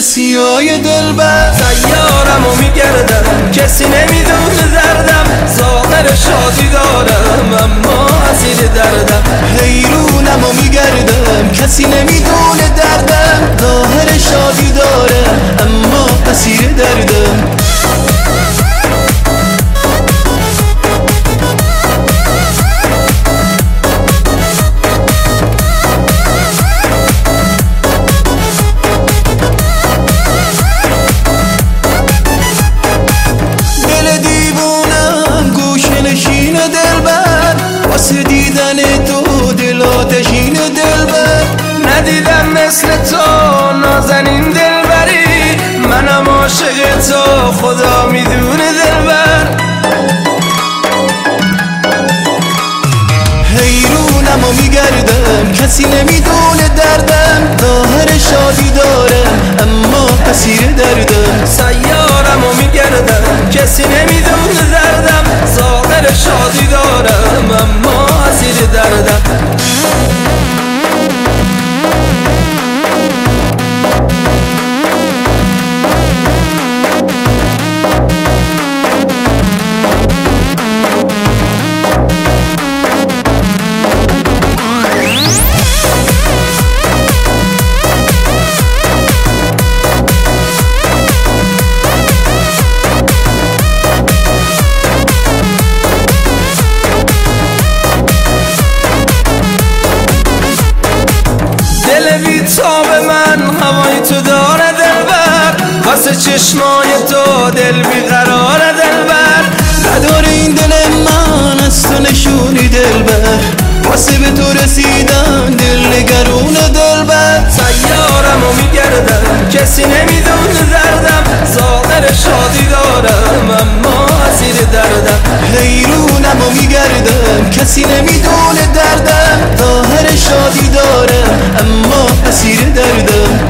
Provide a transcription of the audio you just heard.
سیاه دلبر. سیارم و میگردم کسی نمیدونه دردم، ظاهر شادی دارم اما اسیر دردم. حیرونم و میگردم کسی نمیدونه دردم، ظاهر شادی دارم اما اسیر دردم. واسه دیدن تو دل آتشین دلبر. ندیدم مثل تو نازنین دلبری، منم عاشق تو خدا میدونه دلبر. حیرونم و میگردم کسی نمیدونه دردم، ظاهر شادی دارم اما اسیر دردم. سیارم و میگردم کسی نمیدونه دردم، ظاهر شادی دارم اما اسیر دردم. تاب من هوای تو داره دلبر، واسه چشمای تو دل بیقرار دلبر. نداره این دل من از تو نشونی دلبر، واسه به تو رسیدن دل نگرون دلبر. سیارم و میگردم کسی نمیدونه دردم، ظاهر شادی دارم اما اسیر دردم. حیرونم و میگردم کسی نمیدونه دردم، ظاهر شادی دارم اما اسیر دردم.